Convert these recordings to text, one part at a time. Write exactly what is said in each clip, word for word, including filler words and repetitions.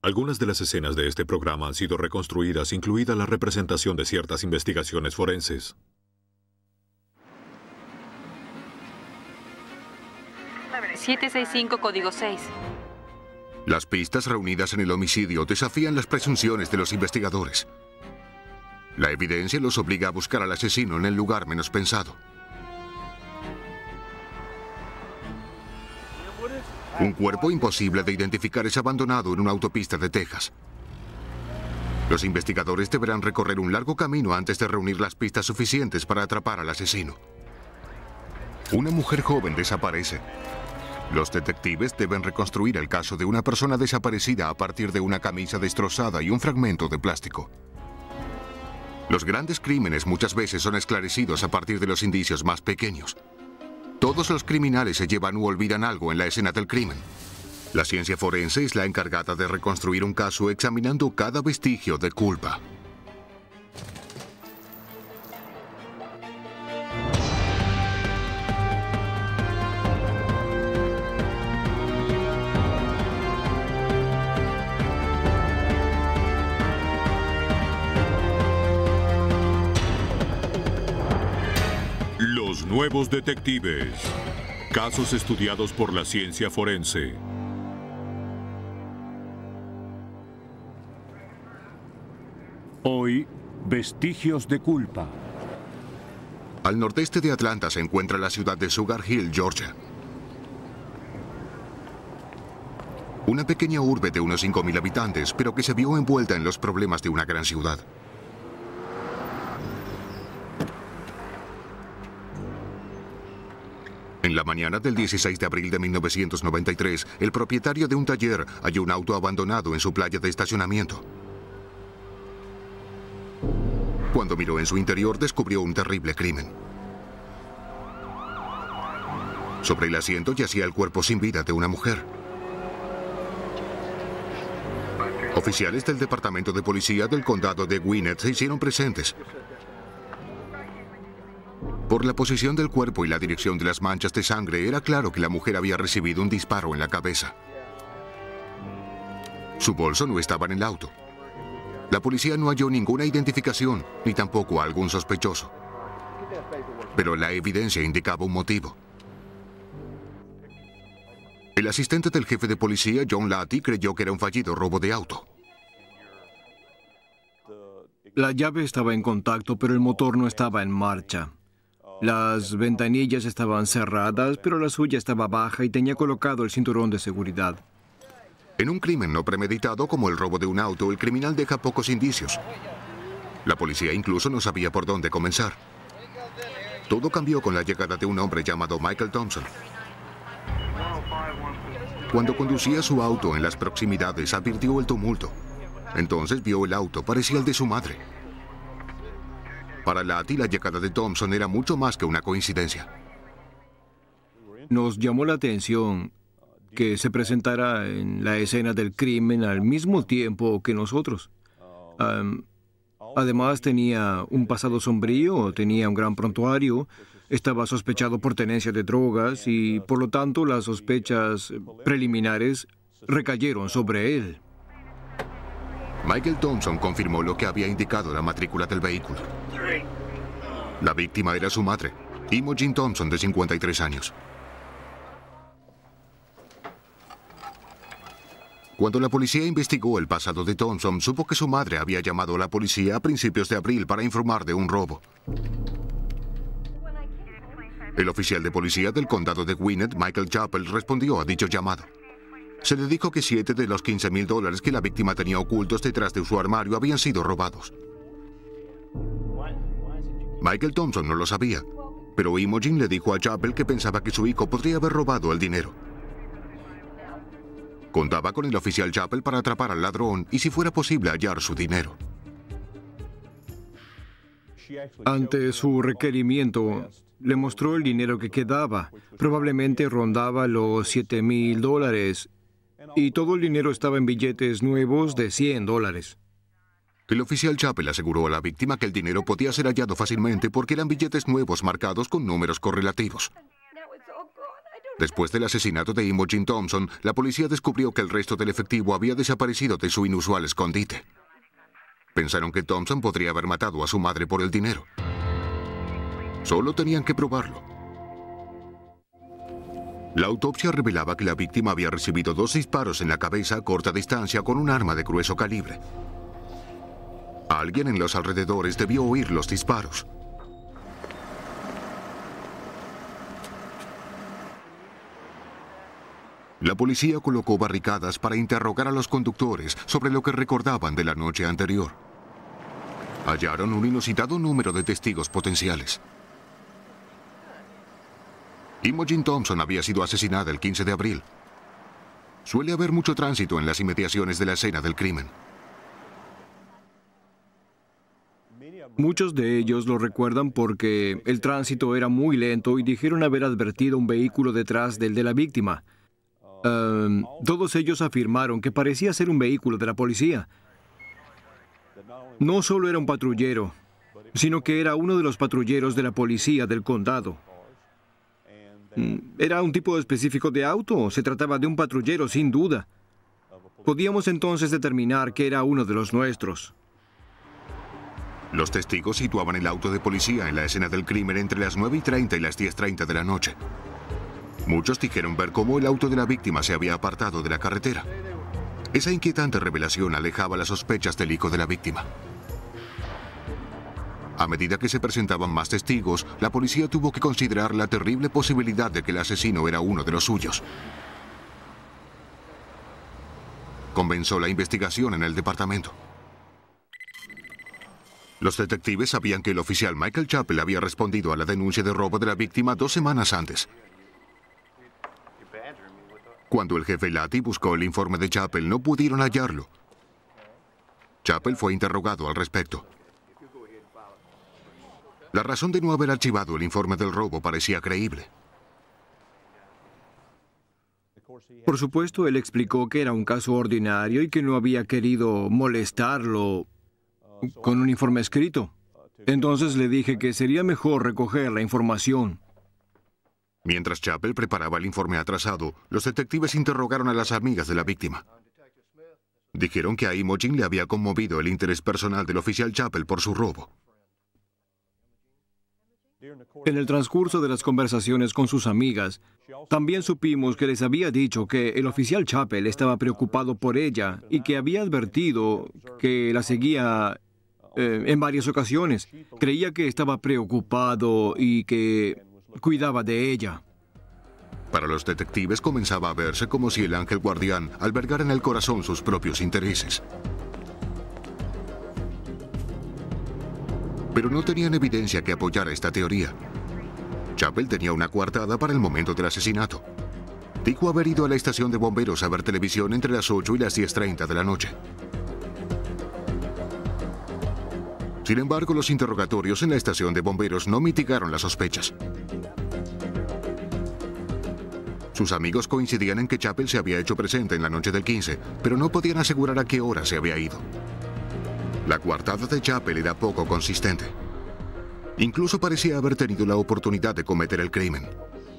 Algunas de las escenas de este programa han sido reconstruidas, incluida la representación de ciertas investigaciones forenses. siete seis cinco, código seis. Las pistas reunidas en el homicidio desafían las presunciones de los investigadores. La evidencia los obliga a buscar al asesino en el lugar menos pensado. Un cuerpo imposible de identificar es abandonado en una autopista de Texas. Los investigadores deberán recorrer un largo camino antes de reunir las pistas suficientes para atrapar al asesino. Una mujer joven desaparece. Los detectives deben reconstruir el caso de una persona desaparecida a partir de una camisa destrozada y un fragmento de plástico. Los grandes crímenes muchas veces son esclarecidos a partir de los indicios más pequeños. Todos los criminales se llevan u olvidan algo en la escena del crimen. La ciencia forense es la encargada de reconstruir un caso examinando cada vestigio de culpa. Los nuevos detectives. Casos estudiados por la ciencia forense. Hoy, vestigios de culpa. Al nordeste de Atlanta se encuentra la ciudad de Sugar Hill, Georgia. Una pequeña urbe de unos cinco mil habitantes, pero que se vio envuelta en los problemas de una gran ciudad. En la mañana del dieciséis de abril de mil novecientos noventa y tres, el propietario de un taller halló un auto abandonado en su playa de estacionamiento. Cuando miró en su interior, descubrió un terrible crimen. Sobre el asiento yacía el cuerpo sin vida de una mujer. Oficiales del Departamento de Policía del Condado de Gwinnett se hicieron presentes. Por la posición del cuerpo y la dirección de las manchas de sangre, era claro que la mujer había recibido un disparo en la cabeza. Su bolso no estaba en el auto. La policía no halló ninguna identificación, ni tampoco a algún sospechoso. Pero la evidencia indicaba un motivo. El asistente del jefe de policía, John Latty, creyó que era un fallido robo de auto. La llave estaba en contacto, pero el motor no estaba en marcha. Las ventanillas estaban cerradas, pero la suya estaba baja y tenía colocado el cinturón de seguridad. En un crimen no premeditado como el robo de un auto, el criminal deja pocos indicios. La policía incluso no sabía por dónde comenzar. Todo cambió con la llegada de un hombre llamado Michael Thompson. Cuando conducía su auto en las proximidades, advirtió el tumulto. Entonces vio el auto, parecía el de su madre. Para Latty, la llegada de Thompson era mucho más que una coincidencia. Nos llamó la atención que se presentara en la escena del crimen al mismo tiempo que nosotros. Um, además, tenía un pasado sombrío, tenía un gran prontuario, estaba sospechado por tenencia de drogas y, por lo tanto, las sospechas preliminares recayeron sobre él. Michael Thompson confirmó lo que había indicado la matrícula del vehículo. La víctima era su madre, Imogen Thompson, de cincuenta y tres años. Cuando la policía investigó el pasado de Thompson, supo que su madre había llamado a la policía a principios de abril para informar de un robo. El oficial de policía del condado de Gwinnett, Michael Chappell, respondió a dicho llamado. Se le dijo que siete de los quince mil dólares que la víctima tenía ocultos detrás de su armario habían sido robados. Michael Thompson no lo sabía, pero Imogen le dijo a Chappell que pensaba que su hijo podría haber robado el dinero. Contaba con el oficial Chappell para atrapar al ladrón y, si fuera posible, hallar su dinero. Ante su requerimiento, le mostró el dinero que quedaba. Probablemente rondaba los siete mil dólares. Y todo el dinero estaba en billetes nuevos de cien dólares. El oficial Chappell aseguró a la víctima que el dinero podía ser hallado fácilmente porque eran billetes nuevos marcados con números correlativos. Después del asesinato de Imogen Thompson, la policía descubrió que el resto del efectivo había desaparecido de su inusual escondite. Pensaron que Thompson podría haber matado a su madre por el dinero. Solo tenían que probarlo. La autopsia revelaba que la víctima había recibido dos disparos en la cabeza a corta distancia con un arma de grueso calibre. Alguien en los alrededores debió oír los disparos. La policía colocó barricadas para interrogar a los conductores sobre lo que recordaban de la noche anterior. Hallaron un inusitado número de testigos potenciales. Imogen Thompson había sido asesinada el quince de abril. Suele haber mucho tránsito en las inmediaciones de la escena del crimen. Muchos de ellos lo recuerdan porque el tránsito era muy lento y dijeron haber advertido un vehículo detrás del de la víctima. Uh, todos ellos afirmaron que parecía ser un vehículo de la policía. No solo era un patrullero, sino que era uno de los patrulleros de la policía del condado. ¿Era un tipo específico de auto? Se trataba de un patrullero, sin duda. Podíamos entonces determinar que era uno de los nuestros. Los testigos situaban el auto de policía en la escena del crimen entre las nueve y treinta y las diez treinta de la noche. Muchos dijeron ver cómo el auto de la víctima se había apartado de la carretera. Esa inquietante revelación alejaba las sospechas del hijo de la víctima. A medida que se presentaban más testigos, la policía tuvo que considerar la terrible posibilidad de que el asesino era uno de los suyos. Comenzó la investigación en el departamento. Los detectives sabían que el oficial Michael Chappell había respondido a la denuncia de robo de la víctima dos semanas antes. Cuando el jefe Lati buscó el informe de Chappell, no pudieron hallarlo. Chappell fue interrogado al respecto. La razón de no haber archivado el informe del robo parecía creíble. Por supuesto, él explicó que era un caso ordinario y que no había querido molestarlo con un informe escrito. Entonces le dije que sería mejor recoger la información. Mientras Chappell preparaba el informe atrasado, los detectives interrogaron a las amigas de la víctima. Dijeron que a Imogen le había conmovido el interés personal del oficial Chappell por su robo. En el transcurso de las conversaciones con sus amigas, también supimos que les había dicho que el oficial Chappell estaba preocupado por ella y que había advertido que la seguía eh, en varias ocasiones. Creía que estaba preocupado y que cuidaba de ella. Para los detectives comenzaba a verse como si el ángel guardián albergara en el corazón sus propios intereses. Pero no tenían evidencia que apoyara esta teoría. Chappell tenía una coartada para el momento del asesinato. Dijo haber ido a la estación de bomberos a ver televisión entre las ocho y las diez treinta de la noche. Sin embargo, los interrogatorios en la estación de bomberos no mitigaron las sospechas. Sus amigos coincidían en que Chappell se había hecho presente en la noche del quince, pero no podían asegurar a qué hora se había ido. La coartada de Chappell era poco consistente. Incluso parecía haber tenido la oportunidad de cometer el crimen.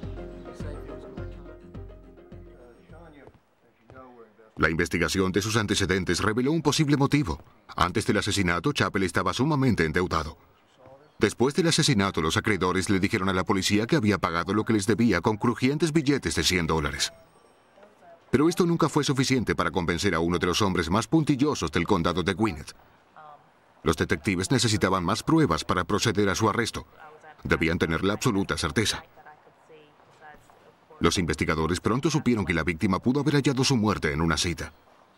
La investigación de sus antecedentes reveló un posible motivo. Antes del asesinato, Chappell estaba sumamente endeudado. Después del asesinato, los acreedores le dijeron a la policía que había pagado lo que les debía con crujientes billetes de cien dólares. Pero esto nunca fue suficiente para convencer a uno de los hombres más puntillosos del condado de Gwinnett. Los detectives necesitaban más pruebas para proceder a su arresto. Debían tener la absoluta certeza. Los investigadores pronto supieron que la víctima pudo haber hallado su muerte en una cita.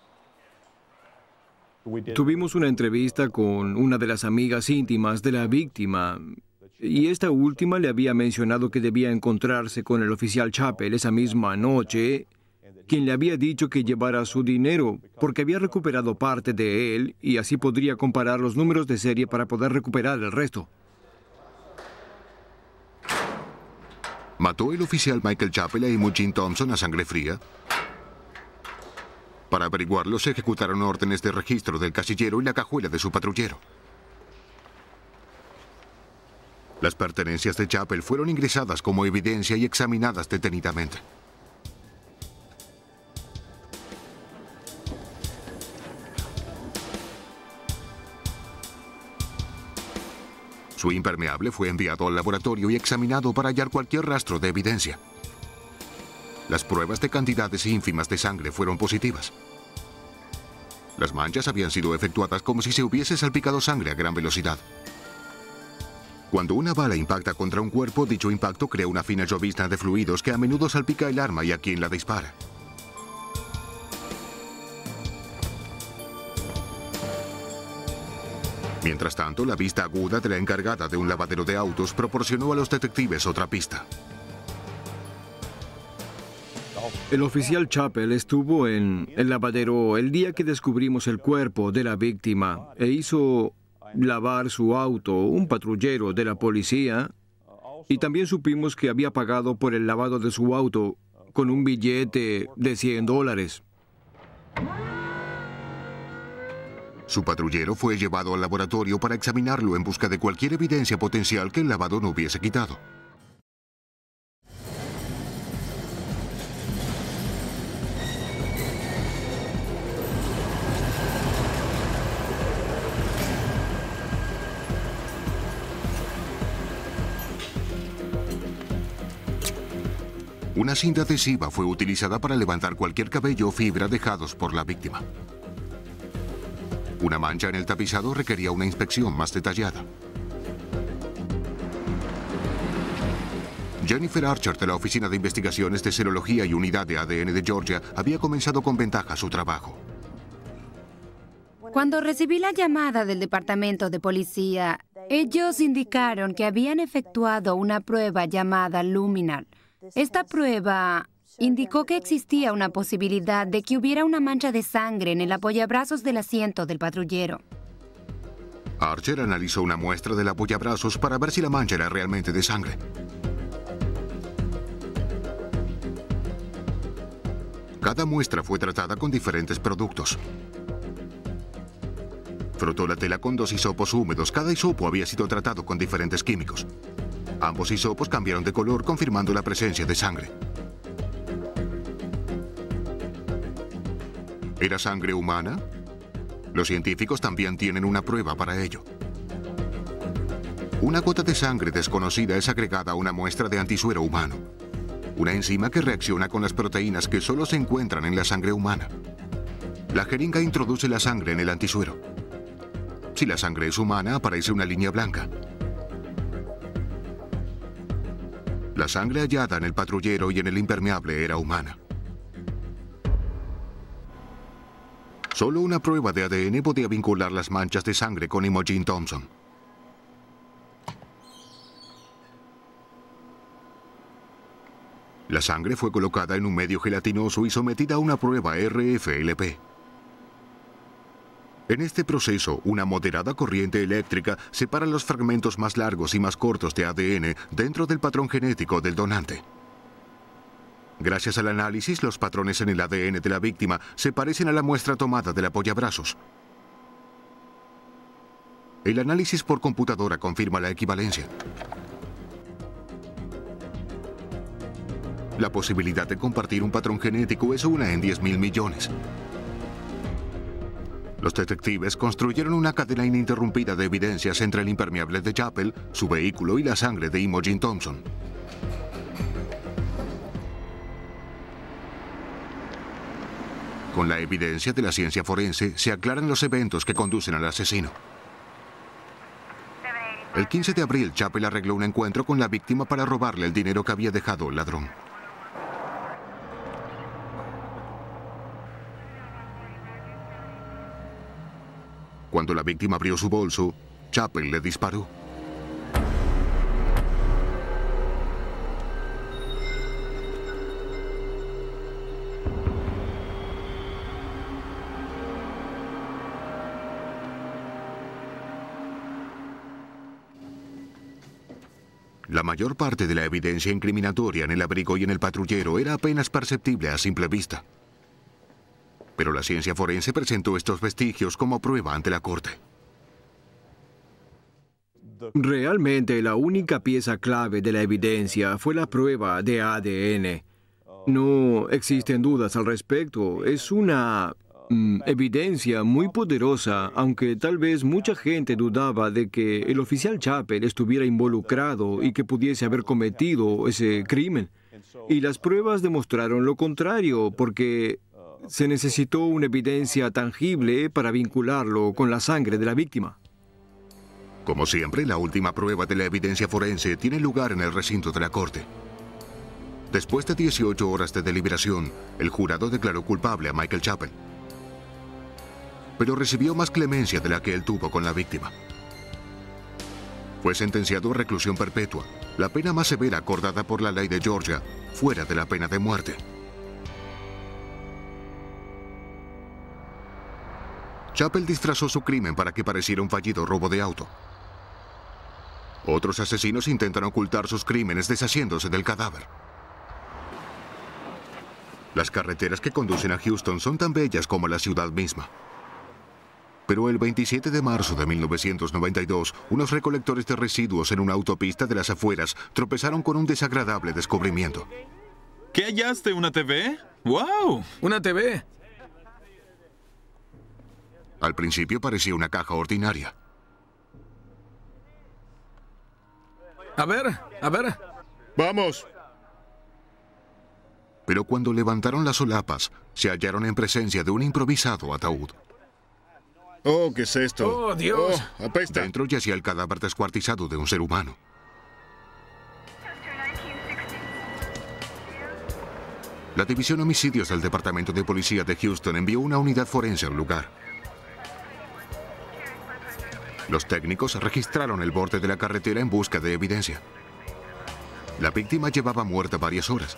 Tuvimos una entrevista con una de las amigas íntimas de la víctima y esta última le había mencionado que debía encontrarse con el oficial Chappell esa misma noche, quien le había dicho que llevara su dinero porque había recuperado parte de él y así podría comparar los números de serie para poder recuperar el resto. ¿Mató el oficial Michael Chappell a Imogen Thompson a sangre fría? Para averiguarlo, se ejecutaron órdenes de registro del casillero y la cajuela de su patrullero. Las pertenencias de Chappell fueron ingresadas como evidencia y examinadas detenidamente. Su impermeable fue enviado al laboratorio y examinado para hallar cualquier rastro de evidencia. Las pruebas de cantidades ínfimas de sangre fueron positivas. Las manchas habían sido efectuadas como si se hubiese salpicado sangre a gran velocidad. Cuando una bala impacta contra un cuerpo, dicho impacto crea una fina llovizna de fluidos que a menudo salpica el arma y a quien la dispara. Mientras tanto, la vista aguda de la encargada de un lavadero de autos proporcionó a los detectives otra pista. El oficial Chappell estuvo en el lavadero el día que descubrimos el cuerpo de la víctima e hizo lavar su auto un patrullero de la policía, y también supimos que había pagado por el lavado de su auto con un billete de cien dólares. Su patrullero fue llevado al laboratorio para examinarlo en busca de cualquier evidencia potencial que el lavado no hubiese quitado. Una cinta adhesiva fue utilizada para levantar cualquier cabello o fibra dejados por la víctima. Una mancha en el tapizado requería una inspección más detallada. Jennifer Archer, de la Oficina de Investigaciones de Serología y Unidad de A D N de Georgia, había comenzado con ventaja su trabajo. Cuando recibí la llamada del departamento de policía, ellos indicaron que habían efectuado una prueba llamada luminal. Esta prueba indicó que existía una posibilidad de que hubiera una mancha de sangre en el apoyabrazos del asiento del patrullero. Archer analizó una muestra del apoyabrazos para ver si la mancha era realmente de sangre. Cada muestra fue tratada con diferentes productos. Frotó la tela con dos hisopos húmedos. Cada hisopo había sido tratado con diferentes químicos. Ambos hisopos cambiaron de color, confirmando la presencia de sangre. ¿Era sangre humana? Los científicos también tienen una prueba para ello. Una gota de sangre desconocida es agregada a una muestra de antisuero humano, una enzima que reacciona con las proteínas que solo se encuentran en la sangre humana. La jeringa introduce la sangre en el antisuero. Si la sangre es humana, aparece una línea blanca. La sangre hallada en el patrullero y en el impermeable era humana. Solo una prueba de A D N podía vincular las manchas de sangre con Imogen Thompson. La sangre fue colocada en un medio gelatinoso y sometida a una prueba R F L P. En este proceso, una moderada corriente eléctrica separa los fragmentos más largos y más cortos de A D N dentro del patrón genético del donante. Gracias al análisis, los patrones en el A D N de la víctima se parecen a la muestra tomada del apoyabrazos. El análisis por computadora confirma la equivalencia. La posibilidad de compartir un patrón genético es una en diez mil millones. Los detectives construyeron una cadena ininterrumpida de evidencias entre el impermeable de Chappell, su vehículo y la sangre de Imogen Thompson. Con la evidencia de la ciencia forense, se aclaran los eventos que conducen al asesino. El quince de abril, Chappell arregló un encuentro con la víctima para robarle el dinero que había dejado el ladrón. Cuando la víctima abrió su bolso, Chappell le disparó. La mayor parte de la evidencia incriminatoria en el abrigo y en el patrullero era apenas perceptible a simple vista. Pero la ciencia forense presentó estos vestigios como prueba ante la corte. Realmente la única pieza clave de la evidencia fue la prueba de A D N. No existen dudas al respecto. Es una mm, evidencia muy poderosa, aunque tal vez mucha gente dudaba de que el oficial Chappell estuviera involucrado y que pudiese haber cometido ese crimen. Y las pruebas demostraron lo contrario, porque se necesitó una evidencia tangible para vincularlo con la sangre de la víctima. Como siempre, la última prueba de la evidencia forense tiene lugar en el recinto de la corte. Después de dieciocho horas de deliberación, el jurado declaró culpable a Michael Chappell. Pero recibió más clemencia de la que él tuvo con la víctima. Fue sentenciado a reclusión perpetua, la pena más severa acordada por la ley de Georgia, fuera de la pena de muerte. Chappell disfrazó su crimen para que pareciera un fallido robo de auto. Otros asesinos intentan ocultar sus crímenes deshaciéndose del cadáver. Las carreteras que conducen a Houston son tan bellas como la ciudad misma. Pero el veintisiete de marzo de mil novecientos noventa y dos, unos recolectores de residuos en una autopista de las afueras tropezaron con un desagradable descubrimiento. ¿Qué hallaste? ¿Una T V? ¡Wow! ¿Una T V? Al principio parecía una caja ordinaria. A ver, a ver. ¡Vamos! Pero cuando levantaron las solapas, se hallaron en presencia de un improvisado ataúd. ¡Oh, qué es esto! ¡Oh, Dios! Oh, apesta. Dentro yacía el cadáver descuartizado de un ser humano. La División de Homicidios del Departamento de Policía de Houston envió una unidad forense al lugar. Los técnicos registraron el borde de la carretera en busca de evidencia. La víctima llevaba muerta varias horas.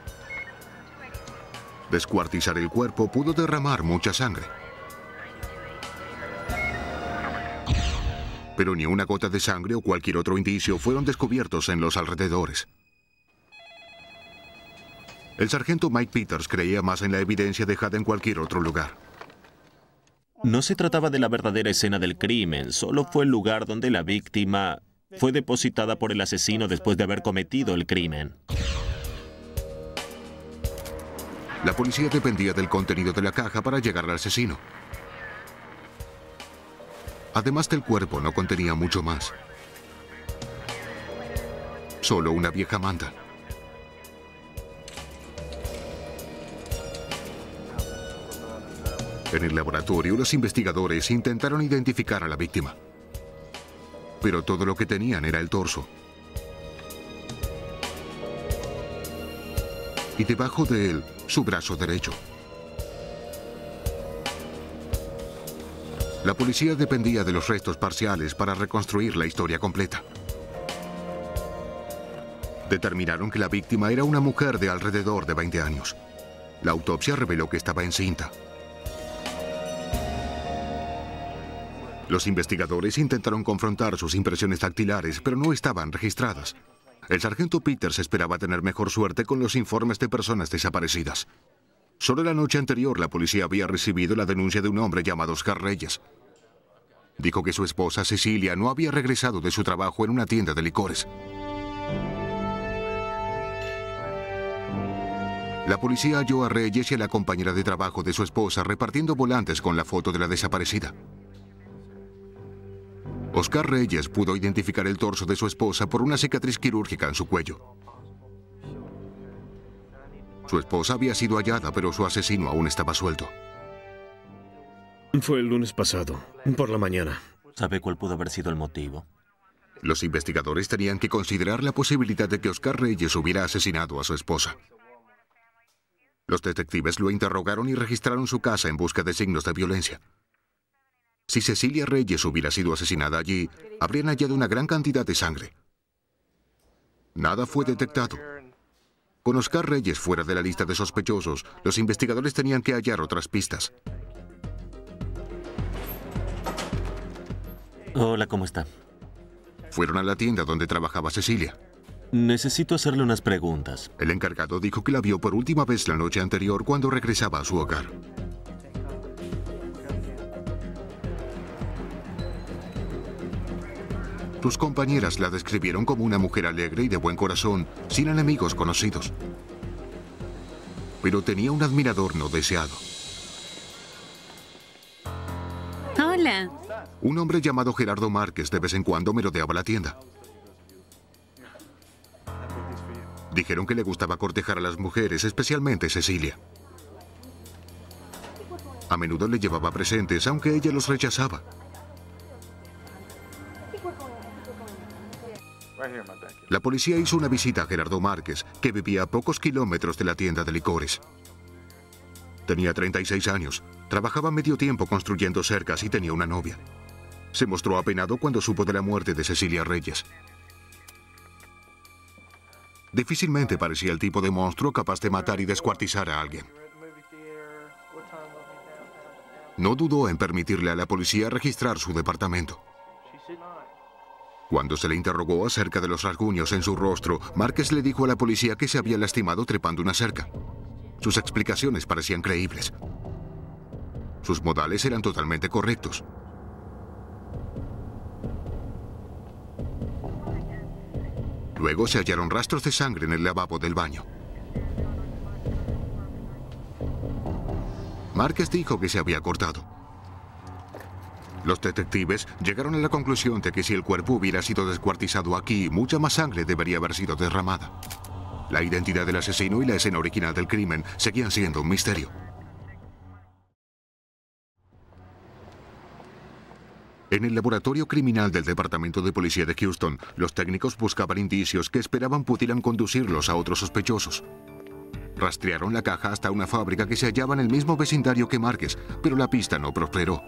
Descuartizar el cuerpo pudo derramar mucha sangre. Pero ni una gota de sangre o cualquier otro indicio fueron descubiertos en los alrededores. El sargento Mike Peters creía más en la evidencia dejada en cualquier otro lugar. No se trataba de la verdadera escena del crimen, solo fue el lugar donde la víctima fue depositada por el asesino después de haber cometido el crimen. La policía dependía del contenido de la caja para llegar al asesino. Además del cuerpo, no contenía mucho más. Solo una vieja manta. En el laboratorio, los investigadores intentaron identificar a la víctima. Pero todo lo que tenían era el torso. Y debajo de él, su brazo derecho. La policía dependía de los restos parciales para reconstruir la historia completa. Determinaron que la víctima era una mujer de alrededor de veinte años. La autopsia reveló que estaba encinta. Los investigadores intentaron confrontar sus impresiones dactilares, pero no estaban registradas. El sargento Peters esperaba tener mejor suerte con los informes de personas desaparecidas. Solo la noche anterior la policía había recibido la denuncia de un hombre llamado Oscar Reyes. Dijo que su esposa Cecilia no había regresado de su trabajo en una tienda de licores. La policía halló a Reyes y a la compañera de trabajo de su esposa repartiendo volantes con la foto de la desaparecida. Oscar Reyes pudo identificar el torso de su esposa por una cicatriz quirúrgica en su cuello. Su esposa había sido hallada, pero su asesino aún estaba suelto. Fue el lunes pasado, por la mañana. ¿Sabe cuál pudo haber sido el motivo? Los investigadores tenían que considerar la posibilidad de que Oscar Reyes hubiera asesinado a su esposa. Los detectives lo interrogaron y registraron su casa en busca de signos de violencia. Si Cecilia Reyes hubiera sido asesinada allí, habrían hallado una gran cantidad de sangre. Nada fue detectado. Con Oscar Reyes fuera de la lista de sospechosos, los investigadores tenían que hallar otras pistas. Hola, ¿cómo está? Fueron a la tienda donde trabajaba Cecilia. Necesito hacerle unas preguntas. El encargado dijo que la vio por última vez la noche anterior cuando regresaba a su hogar. Sus compañeras la describieron como una mujer alegre y de buen corazón, sin enemigos conocidos. Pero tenía un admirador no deseado. Hola. Un hombre llamado Gerardo Márquez de vez en cuando merodeaba la tienda. Dijeron que le gustaba cortejar a las mujeres, especialmente Cecilia. A menudo le llevaba presentes, aunque ella los rechazaba. La policía hizo una visita a Gerardo Márquez, que vivía a pocos kilómetros de la tienda de licores. Tenía treinta y seis años, trabajaba medio tiempo construyendo cercas y tenía una novia. Se mostró apenado cuando supo de la muerte de Cecilia Reyes. Difícilmente parecía el tipo de monstruo capaz de matar y descuartizar a alguien. No dudó en permitirle a la policía registrar su departamento. Cuando se le interrogó acerca de los rasguños en su rostro, Márquez le dijo a la policía que se había lastimado trepando una cerca. Sus explicaciones parecían creíbles. Sus modales eran totalmente correctos. Luego se hallaron rastros de sangre en el lavabo del baño. Márquez dijo que se había cortado. Los detectives llegaron a la conclusión de que si el cuerpo hubiera sido descuartizado aquí, mucha más sangre debería haber sido derramada. La identidad del asesino y la escena original del crimen seguían siendo un misterio. En el laboratorio criminal del Departamento de Policía de Houston, los técnicos buscaban indicios que esperaban pudieran conducirlos a otros sospechosos. Rastrearon la caja hasta una fábrica que se hallaba en el mismo vecindario que Márquez, pero la pista no prosperó.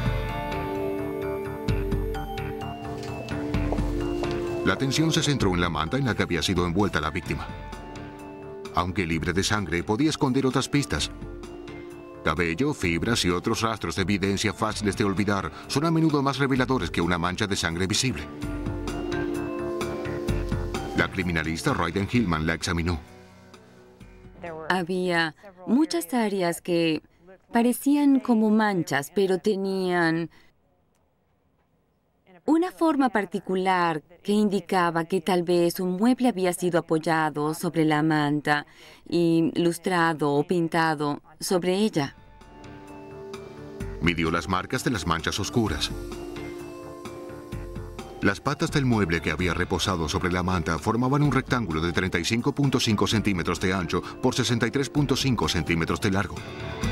La atención se centró en la manta en la que había sido envuelta la víctima. Aunque libre de sangre, podía esconder otras pistas. Cabello, fibras y otros rastros de evidencia fáciles de olvidar son a menudo más reveladores que una mancha de sangre visible. La criminalista Raiden Hillman la examinó. Había muchas áreas que parecían como manchas, pero tenían una forma particular que indicaba que tal vez un mueble había sido apoyado sobre la manta y lustrado o pintado sobre ella. Midió las marcas de las manchas oscuras. Las patas del mueble que había reposado sobre la manta formaban un rectángulo de treinta y cinco punto cinco centímetros de ancho por sesenta y tres punto cinco centímetros de largo.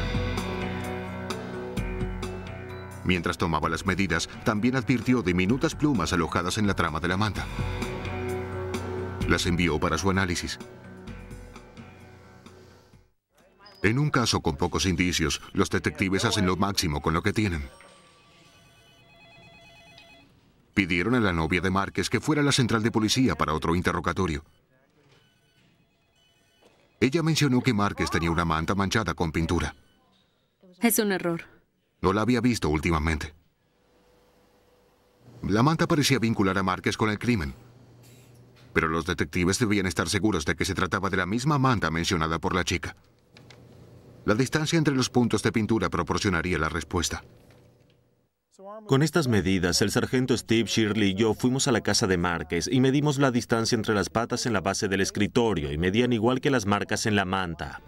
Mientras tomaba las medidas, también advirtió diminutas plumas alojadas en la trama de la manta. Las envió para su análisis. En un caso con pocos indicios, los detectives hacen lo máximo con lo que tienen. Pidieron a la novia de Márquez que fuera a la central de policía para otro interrogatorio. Ella mencionó que Márquez tenía una manta manchada con pintura. Es un error. No la había visto últimamente. La manta parecía vincular a Márquez con el crimen. Pero los detectives debían estar seguros de que se trataba de la misma manta mencionada por la chica. La distancia entre los puntos de pintura proporcionaría la respuesta. Con estas medidas, el sargento Steve Shirley y yo fuimos a la casa de Márquez y medimos la distancia entre las patas en la base del escritorio y medían igual que las marcas en la manta.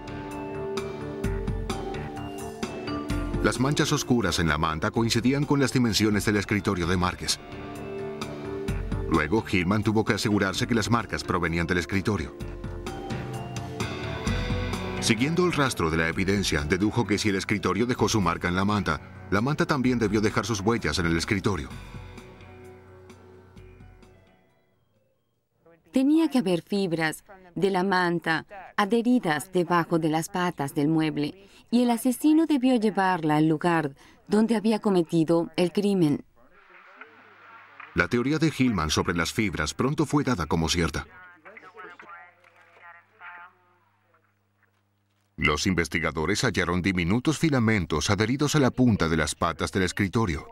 Las manchas oscuras en la manta coincidían con las dimensiones del escritorio de Márquez. Luego, Hillman tuvo que asegurarse que las marcas provenían del escritorio. Siguiendo el rastro de la evidencia, dedujo que si el escritorio dejó su marca en la manta, la manta también debió dejar sus huellas en el escritorio. Tenía que haber fibras de la manta adheridas debajo de las patas del mueble y el asesino debió llevarla al lugar donde había cometido el crimen. La teoría de Hillman sobre las fibras pronto fue dada como cierta. Los investigadores hallaron diminutos filamentos adheridos a la punta de las patas del escritorio.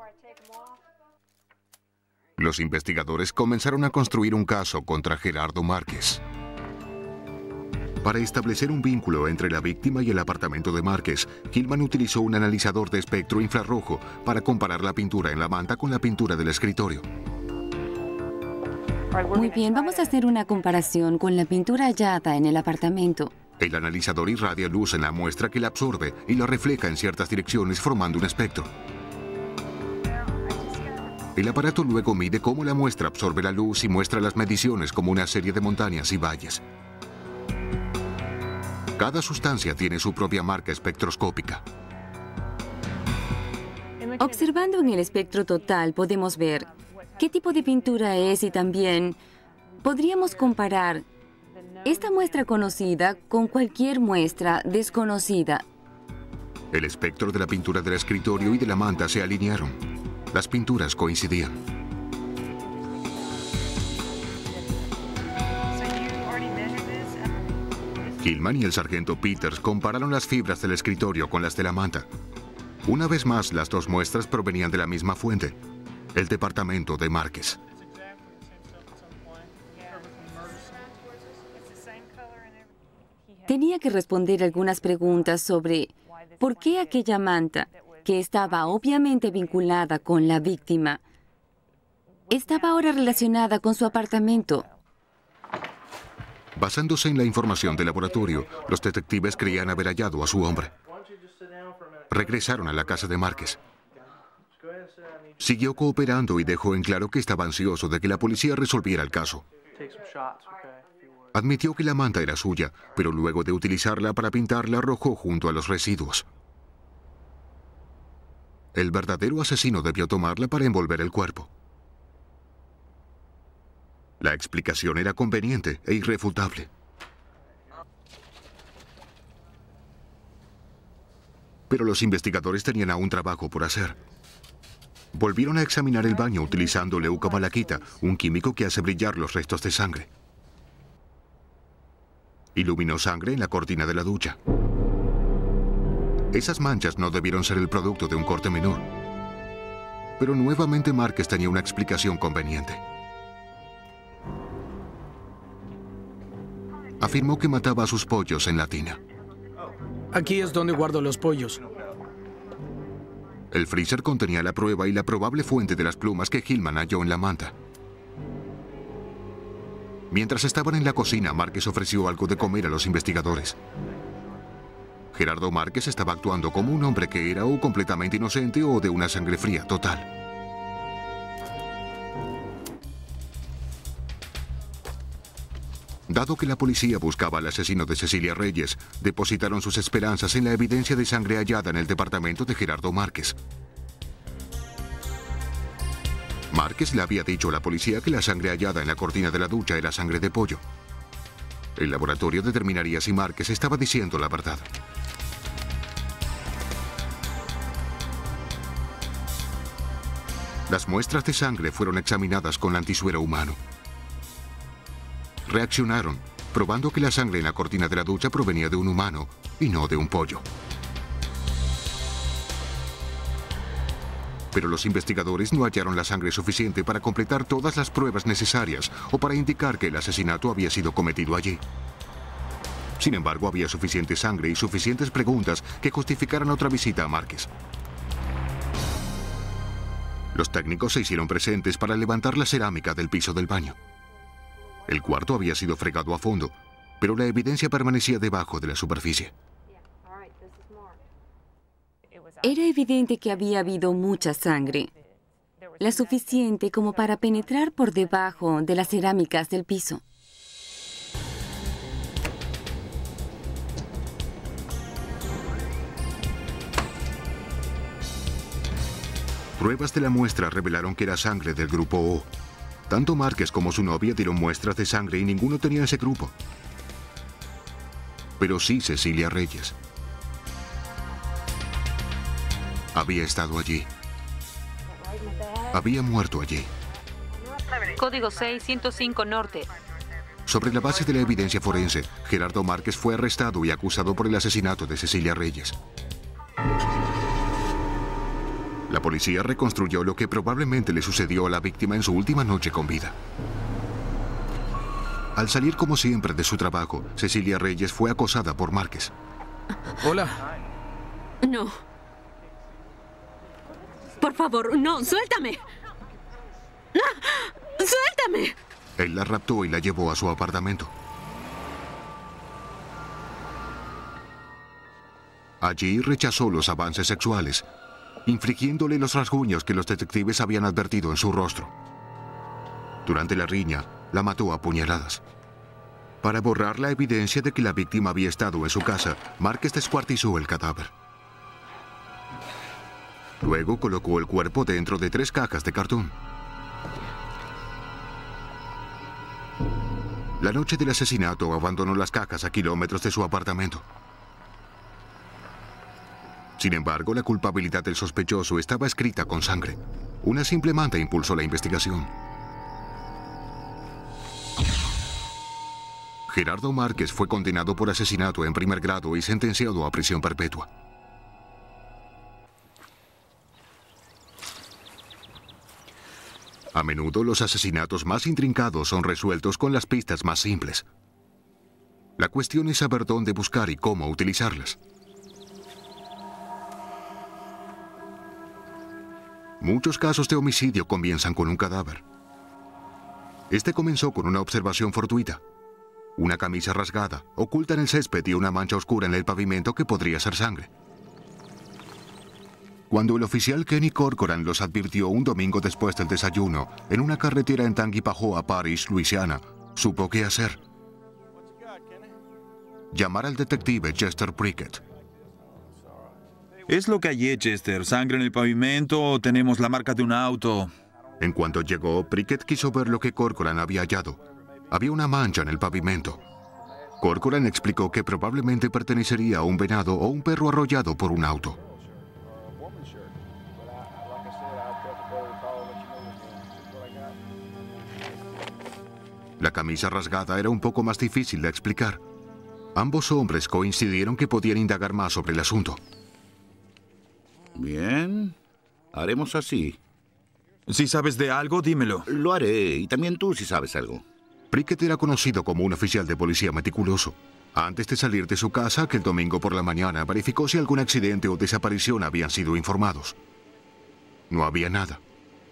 Los investigadores comenzaron a construir un caso contra Gerardo Márquez. Para establecer un vínculo entre la víctima y el apartamento de Márquez, Hillman utilizó un analizador de espectro infrarrojo para comparar la pintura en la manta con la pintura del escritorio. Muy bien, vamos a hacer una comparación con la pintura hallada en el apartamento. El analizador irradia luz en la muestra que la absorbe y la refleja en ciertas direcciones formando un espectro. El aparato luego mide cómo la muestra absorbe la luz y muestra las mediciones como una serie de montañas y valles. Cada sustancia tiene su propia marca espectroscópica. Observando en el espectro total podemos ver qué tipo de pintura es y también podríamos comparar esta muestra conocida con cualquier muestra desconocida. El espectro de la pintura del escritorio y de la manta se alinearon. Las pinturas coincidían. Hillman y el sargento Peters compararon las fibras del escritorio con las de la manta. Una vez más, las dos muestras provenían de la misma fuente, el departamento de Márquez. Tenía que responder algunas preguntas sobre por qué aquella manta, que estaba obviamente vinculada con la víctima, estaba ahora relacionada con su apartamento. Basándose en la información del laboratorio, los detectives creían haber hallado a su hombre. Regresaron a la casa de Márquez. Siguió cooperando y dejó en claro que estaba ansioso de que la policía resolviera el caso. Admitió que la manta era suya, pero luego de utilizarla para pintar la arrojó junto a los residuos. El verdadero asesino debió tomarla para envolver el cuerpo. La explicación era conveniente e irrefutable. Pero los investigadores tenían aún trabajo por hacer. Volvieron a examinar el baño utilizando leucomalaquita, un químico que hace brillar los restos de sangre. Iluminó sangre en la cortina de la ducha. Esas manchas no debieron ser el producto de un corte menor. Pero nuevamente Márquez tenía una explicación conveniente. Afirmó que mataba a sus pollos en la tina. Aquí es donde guardo los pollos. El freezer contenía la prueba y la probable fuente de las plumas que Hillman halló en la manta. Mientras estaban en la cocina, Márquez ofreció algo de comer a los investigadores. Gerardo Márquez estaba actuando como un hombre que era o completamente inocente o de una sangre fría total. Dado que la policía buscaba al asesino de Cecilia Reyes, depositaron sus esperanzas en la evidencia de sangre hallada en el departamento de Gerardo Márquez. Márquez le había dicho a la policía que la sangre hallada en la cortina de la ducha era sangre de pollo. El laboratorio determinaría si Márquez estaba diciendo la verdad. Las muestras de sangre fueron examinadas con antisuero humano. Reaccionaron, probando que la sangre en la cortina de la ducha provenía de un humano y no de un pollo. Pero los investigadores no hallaron la sangre suficiente para completar todas las pruebas necesarias o para indicar que el asesinato había sido cometido allí. Sin embargo, había suficiente sangre y suficientes preguntas que justificaran otra visita a Márquez. Los técnicos se hicieron presentes para levantar la cerámica del piso del baño. El cuarto había sido fregado a fondo, pero la evidencia permanecía debajo de la superficie. Era evidente que había habido mucha sangre, la suficiente como para penetrar por debajo de las cerámicas del piso. Pruebas de la muestra revelaron que era sangre del grupo O. Tanto Márquez como su novia dieron muestras de sangre y ninguno tenía ese grupo. Pero sí Cecilia Reyes. Había estado allí. Había muerto allí. Código seis, ciento cinco Norte. Sobre la base de la evidencia forense, Gerardo Márquez fue arrestado y acusado por el asesinato de Cecilia Reyes. La policía reconstruyó lo que probablemente le sucedió a la víctima en su última noche con vida. Al salir como siempre de su trabajo, Cecilia Reyes fue acosada por Márquez. Hola. No. Por favor, no, suéltame. ¡Suéltame! Él la raptó y la llevó a su apartamento. Allí rechazó los avances sexuales, infligiéndole los rasguños que los detectives habían advertido en su rostro. Durante la riña, la mató a puñaladas. Para borrar la evidencia de que la víctima había estado en su casa, Márquez descuartizó el cadáver. Luego colocó el cuerpo dentro de tres cajas de cartón. La noche del asesinato abandonó las cajas a kilómetros de su apartamento. Sin embargo, la culpabilidad del sospechoso estaba escrita con sangre. Una simple manta impulsó la investigación. Gerardo Márquez fue condenado por asesinato en primer grado y sentenciado a prisión perpetua. A menudo los asesinatos más intrincados son resueltos con las pistas más simples. La cuestión es saber dónde buscar y cómo utilizarlas. Muchos casos de homicidio comienzan con un cadáver. Este comenzó con una observación fortuita. Una camisa rasgada, oculta en el césped y una mancha oscura en el pavimento que podría ser sangre. Cuando el oficial Kenny Corcoran los advirtió un domingo después del desayuno, en una carretera en Tangipahoa Parish, Luisiana, supo qué hacer. Llamar al detective Chester Prickett. Es lo que hay, Chester. Sangre en el pavimento, tenemos la marca de un auto. En cuanto llegó, Prickett quiso ver lo que Corcoran había hallado. Había una mancha en el pavimento. Corcoran explicó que probablemente pertenecería a un venado o un perro arrollado por un auto. La camisa rasgada era un poco más difícil de explicar. Ambos hombres coincidieron que podían indagar más sobre el asunto. Bien, haremos así. Si sabes de algo, dímelo. Lo haré, y también tú si sabes algo. Prickett era conocido como un oficial de policía meticuloso. Antes de salir de su casa, aquel domingo por la mañana, verificó si algún accidente o desaparición habían sido informados. No había nada.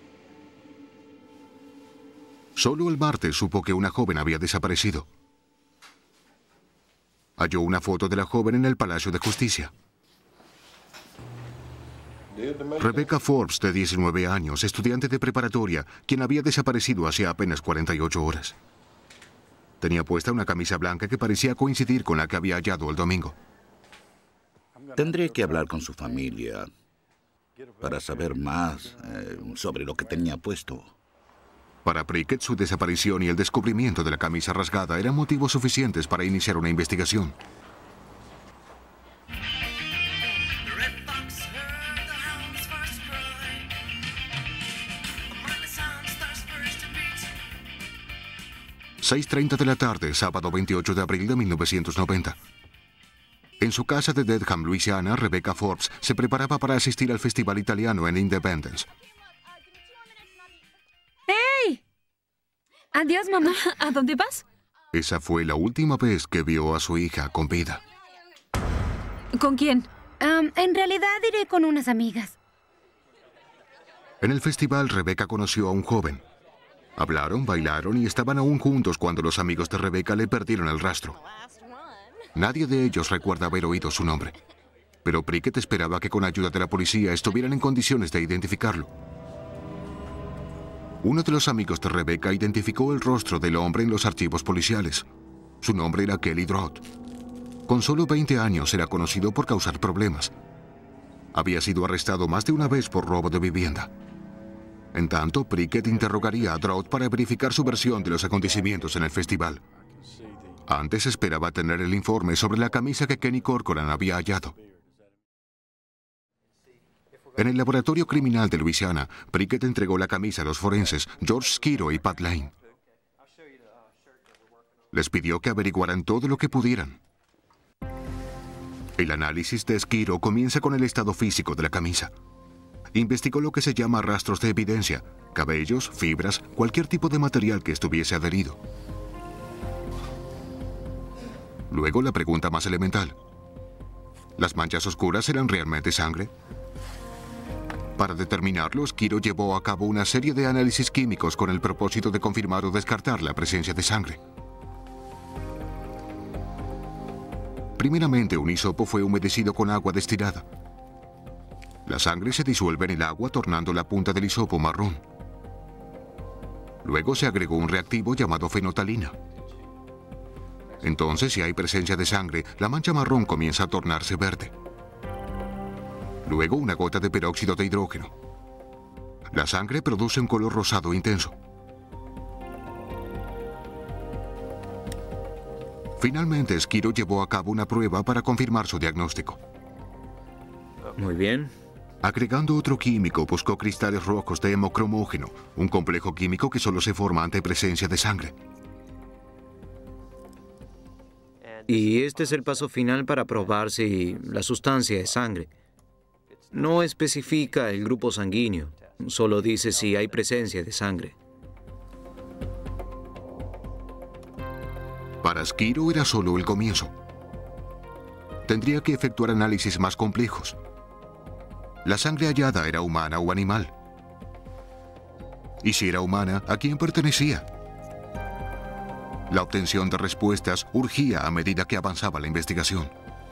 Solo el martes supo que una joven había desaparecido. Halló una foto de la joven en el Palacio de Justicia. Rebecca Forbes, de diecinueve años, estudiante de preparatoria, quien había desaparecido hacía apenas cuarenta y ocho horas. Tenía puesta una camisa blanca que parecía coincidir con la que había hallado el domingo. Tendré que hablar con su familia para saber más eh, sobre lo que tenía puesto. Para Prickett, su desaparición y el descubrimiento de la camisa rasgada eran motivos suficientes para iniciar una investigación. seis treinta de la tarde, sábado veintiocho de abril de mil novecientos noventa. En su casa de Dedham, Luisiana, Rebecca Forbes se preparaba para asistir al festival italiano en Independence. ¡Hey! Adiós, mamá. ¿A dónde vas? Esa fue la última vez que vio a su hija con vida. ¿Con quién? Um, en realidad iré con unas amigas. En el festival, Rebecca conoció a un joven. Hablaron, bailaron y estaban aún juntos cuando los amigos de Rebecca le perdieron el rastro. Nadie de ellos recuerda haber oído su nombre, pero Prickett esperaba que con ayuda de la policía estuvieran en condiciones de identificarlo. Uno de los amigos de Rebecca identificó el rostro del hombre en los archivos policiales. Su nombre era Kelly Drott. Con solo veinte años era conocido por causar problemas. Había sido arrestado más de una vez por robo de vivienda. En tanto, Prickett interrogaría a Drott para verificar su versión de los acontecimientos en el festival. Antes esperaba tener el informe sobre la camisa que Kenny Corcoran había hallado. En el laboratorio criminal de Luisiana, Prickett entregó la camisa a los forenses George Skiro y Pat Lane. Les pidió que averiguaran todo lo que pudieran. El análisis de Skiro comienza con el estado físico de la camisa. Investigó lo que se llama rastros de evidencia, cabellos, fibras, cualquier tipo de material que estuviese adherido. Luego la pregunta más elemental. ¿Las manchas oscuras eran realmente sangre? Para determinarlo, Skiro llevó a cabo una serie de análisis químicos con el propósito de confirmar o descartar la presencia de sangre. Primeramente, un hisopo fue humedecido con agua destilada. La sangre se disuelve en el agua, tornando la punta del hisopo marrón. Luego se agregó un reactivo llamado fenotalina. Entonces, si hay presencia de sangre, la mancha marrón comienza a tornarse verde. Luego, una gota de peróxido de hidrógeno. La sangre produce un color rosado intenso. Finalmente, Skiro llevó a cabo una prueba para confirmar su diagnóstico. Muy bien. Agregando otro químico, buscó cristales rojos de hemocromógeno, un complejo químico que solo se forma ante presencia de sangre. Y este es el paso final para probar si la sustancia es sangre. No especifica el grupo sanguíneo, solo dice si hay presencia de sangre. Para Skiro era solo el comienzo. Tendría que efectuar análisis más complejos. ¿La sangre hallada era humana o animal? Y si era humana, ¿a quién pertenecía? La obtención de respuestas urgía a medida que avanzaba la investigación.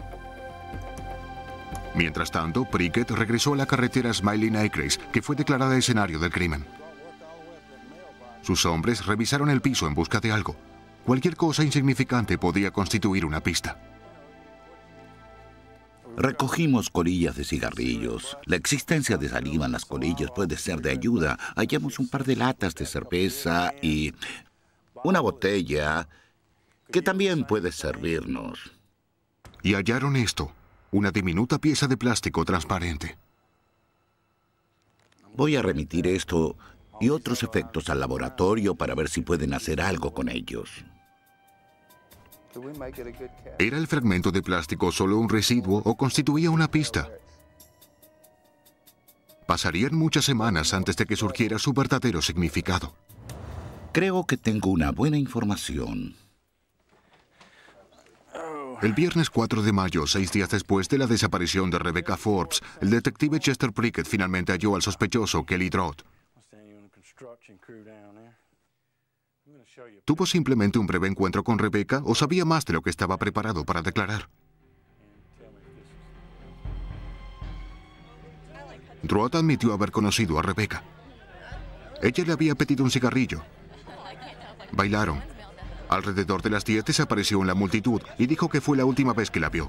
Mientras tanto, Prickett regresó a la carretera Smiling Acres, que fue declarada escenario del crimen. Sus hombres revisaron el piso en busca de algo. Cualquier cosa insignificante podía constituir una pista. Recogimos colillas de cigarrillos. La existencia de saliva en las colillas puede ser de ayuda. Hallamos un par de latas de cerveza y una botella que también puede servirnos. Y hallaron esto, una diminuta pieza de plástico transparente. Voy a remitir esto y otros efectos al laboratorio para ver si pueden hacer algo con ellos. ¿Era el fragmento de plástico solo un residuo o constituía una pista? Pasarían muchas semanas antes de que surgiera su verdadero significado. Creo que tengo una buena información. El viernes cuatro de mayo, seis días después de la desaparición de Rebecca Forbes, el detective Chester Prickett finalmente halló al sospechoso Kelly Drodd. ¿Tuvo simplemente un breve encuentro con Rebecca o sabía más de lo que estaba preparado para declarar? Drodd admitió haber conocido a Rebecca. Ella le había pedido un cigarrillo. Bailaron. Alrededor de las diez desapareció en la multitud y dijo que fue la última vez que la vio.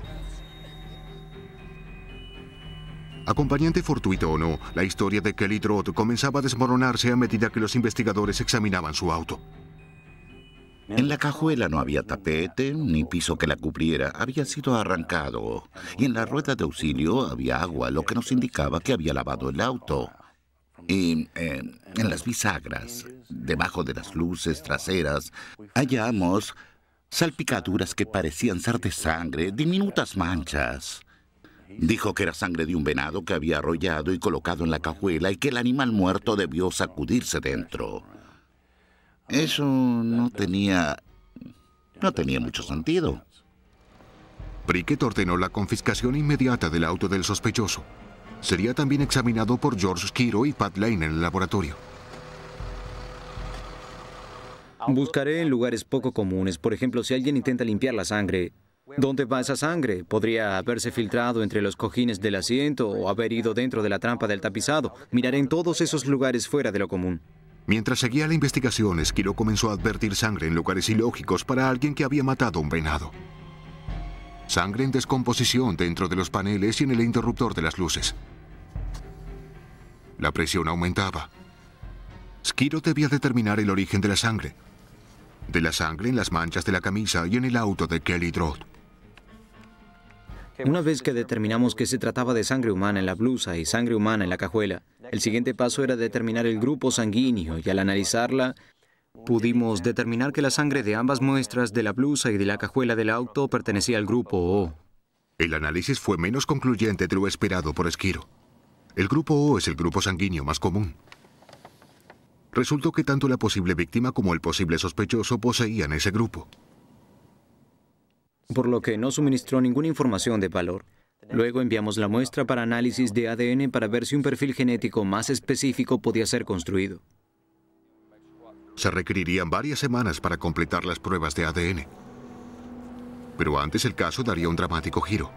Acompañante fortuito o no, la historia de Kelly Drodd comenzaba a desmoronarse a medida que los investigadores examinaban su auto. En la cajuela no había tapete ni piso que la cubriera. Había sido arrancado. Y en la rueda de auxilio había agua, lo que nos indicaba que había lavado el auto. Y eh, en las bisagras, debajo de las luces traseras, hallamos salpicaduras que parecían ser de sangre, diminutas manchas. Dijo que era sangre de un venado que había arrollado y colocado en la cajuela y que el animal muerto debió sacudirse dentro. Eso no tenía... no tenía mucho sentido. Prickett ordenó la confiscación inmediata del auto del sospechoso. Sería también examinado por George Skiro y Pat Lane en el laboratorio. Buscaré en lugares poco comunes. Por ejemplo, si alguien intenta limpiar la sangre, ¿dónde va esa sangre? Podría haberse filtrado entre los cojines del asiento o haber ido dentro de la trampa del tapizado. Miraré en todos esos lugares fuera de lo común. Mientras seguía la investigación, Skiro comenzó a advertir sangre en lugares ilógicos para alguien que había matado a un venado. Sangre en descomposición dentro de los paneles y en el interruptor de las luces. La presión aumentaba. Skiro debía determinar el origen de la sangre. De la sangre en las manchas de la camisa y en el auto de Kelly Drodd. Una vez que determinamos que se trataba de sangre humana en la blusa y sangre humana en la cajuela, el siguiente paso era determinar el grupo sanguíneo y al analizarla, pudimos determinar que la sangre de ambas muestras de la blusa y de la cajuela del auto pertenecía al grupo O. El análisis fue menos concluyente de lo esperado por Skiro. El grupo O es el grupo sanguíneo más común. Resultó que tanto la posible víctima como el posible sospechoso poseían ese grupo. Por lo que no suministró ninguna información de valor. Luego enviamos la muestra para análisis de A D N para ver si un perfil genético más específico podía ser construido. Se requerirían varias semanas para completar las pruebas de A D N. Pero antes el caso daría un dramático giro.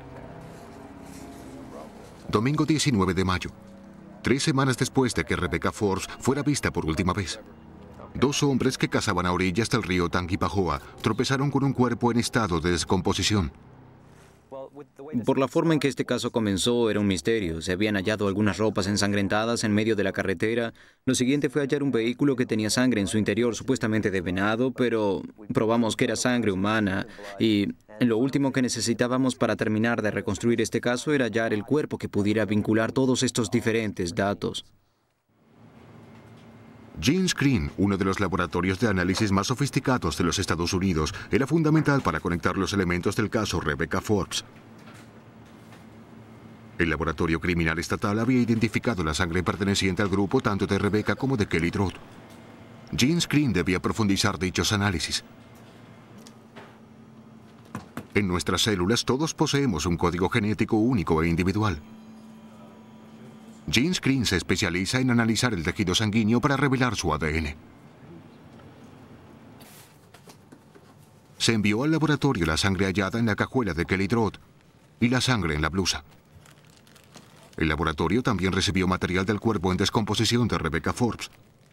Domingo diecinueve de mayo, tres semanas después de que Rebecca Forbes fuera vista por última vez. Dos hombres que cazaban a orillas del río Tangipahoa tropezaron con un cuerpo en estado de descomposición. Por la forma en que este caso comenzó, era un misterio. Se habían hallado algunas ropas ensangrentadas en medio de la carretera. Lo siguiente fue hallar un vehículo que tenía sangre en su interior, supuestamente de venado, pero probamos que era sangre humana. Y lo último que necesitábamos para terminar de reconstruir este caso era hallar el cuerpo que pudiera vincular todos estos diferentes datos. GenScreen, uno de los laboratorios de análisis más sofisticados de los Estados Unidos, era fundamental para conectar los elementos del caso Rebecca Forbes. El laboratorio criminal estatal había identificado la sangre perteneciente al grupo tanto de Rebecca como de Kelly Drott. GenScreen debía profundizar dichos análisis. En nuestras células todos poseemos un código genético único e individual. GenScreen se especializa en analizar el tejido sanguíneo para revelar su A D N. Se envió al laboratorio la sangre hallada en la cajuela de Kelly Drott y la sangre en la blusa. El laboratorio también recibió material del cuerpo en descomposición de Rebecca Forbes.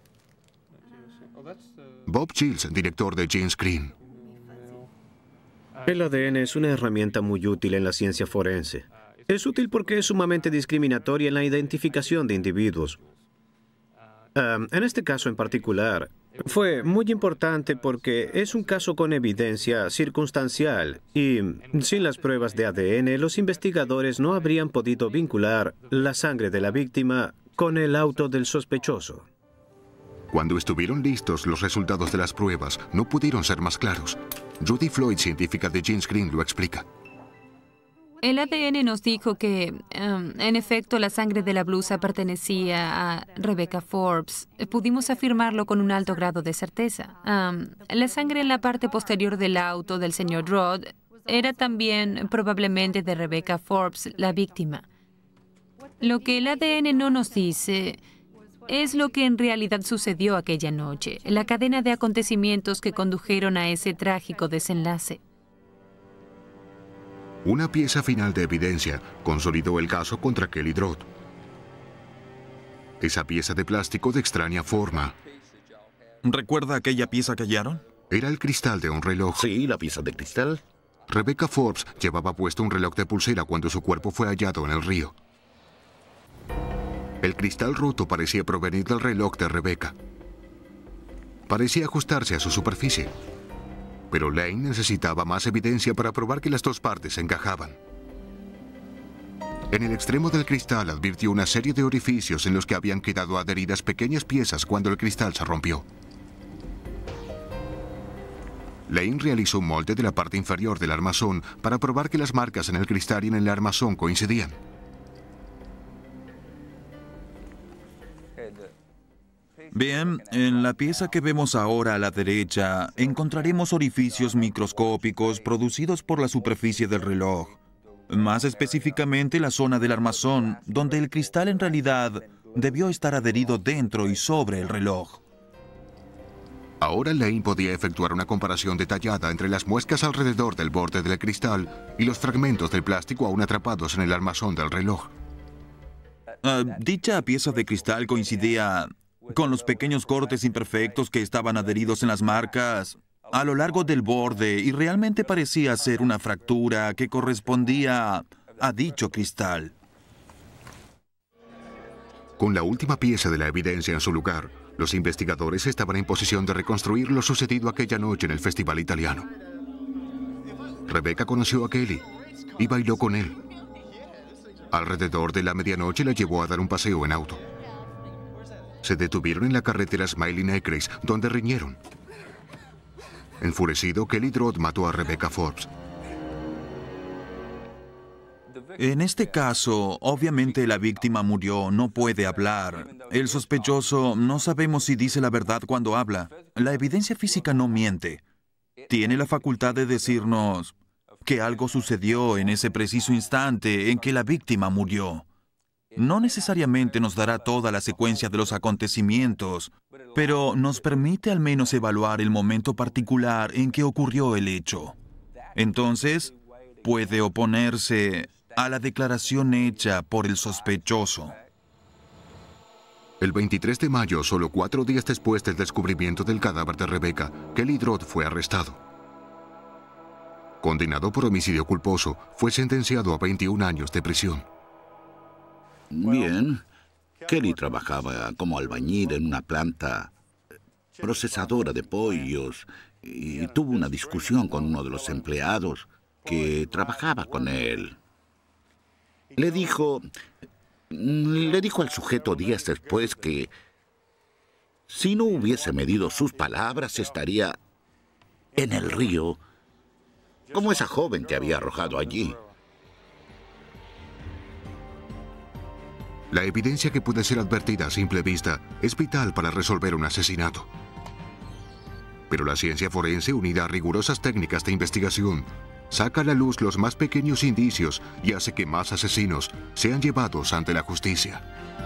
Bob Shields, director de GenScreen. El A D N es una herramienta muy útil en la ciencia forense. Es útil porque es sumamente discriminatoria en la identificación de individuos. Um, en este caso en particular, fue muy importante porque es un caso con evidencia circunstancial y sin las pruebas de A D N, los investigadores no habrían podido vincular la sangre de la víctima con el auto del sospechoso. Cuando estuvieron listos los resultados de las pruebas, no pudieron ser más claros. Judy Floyd, científica de GenScreen, lo explica. El A D N nos dijo que, um, en efecto, la sangre de la blusa pertenecía a Rebecca Forbes. Pudimos afirmarlo con un alto grado de certeza. Um, la sangre en la parte posterior del auto del señor Drott era también probablemente de Rebecca Forbes, la víctima. Lo que el A D N no nos dice es lo que en realidad sucedió aquella noche, la cadena de acontecimientos que condujeron a ese trágico desenlace. Una pieza final de evidencia consolidó el caso contra Kelly Drott. Esa pieza de plástico de extraña forma. ¿Recuerda aquella pieza que hallaron? Era el cristal de un reloj. Sí, la pieza de cristal. Rebecca Forbes llevaba puesto un reloj de pulsera cuando su cuerpo fue hallado en el río. El cristal roto parecía provenir del reloj de Rebecca. Parecía ajustarse a su superficie. Pero Lane necesitaba más evidencia para probar que las dos partes encajaban. En el extremo del cristal advirtió una serie de orificios en los que habían quedado adheridas pequeñas piezas cuando el cristal se rompió. Lane realizó un molde de la parte inferior del armazón para probar que las marcas en el cristal y en el armazón coincidían. Bien, en la pieza que vemos ahora a la derecha, encontraremos orificios microscópicos producidos por la superficie del reloj. Más específicamente la zona del armazón, donde el cristal en realidad debió estar adherido dentro y sobre el reloj. Ahora Lane podía efectuar una comparación detallada entre las muescas alrededor del borde del cristal y los fragmentos del plástico aún atrapados en el armazón del reloj. Uh, dicha pieza de cristal coincidía con los pequeños cortes imperfectos que estaban adheridos en las marcas a lo largo del borde y realmente parecía ser una fractura que correspondía a dicho cristal. Con la última pieza de la evidencia en su lugar, los investigadores estaban en posición de reconstruir lo sucedido aquella noche en el festival italiano. Rebecca conoció a Kelly y bailó con él. Alrededor de la medianoche la llevó a dar un paseo en auto. Se detuvieron en la carretera Smiley Necklace, donde riñeron. Enfurecido, Kelly Drott mató a Rebecca Forbes. En este caso, obviamente la víctima murió, no puede hablar. El sospechoso, no sabemos si dice la verdad cuando habla. La evidencia física no miente. Tiene la facultad de decirnos que algo sucedió en ese preciso instante en que la víctima murió. No necesariamente nos dará toda la secuencia de los acontecimientos, pero nos permite al menos evaluar el momento particular en que ocurrió el hecho. Entonces, puede oponerse a la declaración hecha por el sospechoso. El veintitrés de mayo, solo cuatro días después del descubrimiento del cadáver de Rebecca, Kelly Drott fue arrestado. Condenado por homicidio culposo, fue sentenciado a veintiún años de prisión. Bien, Kelly trabajaba como albañil en una planta procesadora de pollos y tuvo una discusión con uno de los empleados que trabajaba con él. Le dijo, le dijo al sujeto días después que si no hubiese medido sus palabras estaría en el río, como esa joven que había arrojado allí. La evidencia que puede ser advertida a simple vista es vital para resolver un asesinato. Pero la ciencia forense, unida a rigurosas técnicas de investigación, saca a la luz los más pequeños indicios y hace que más asesinos sean llevados ante la justicia.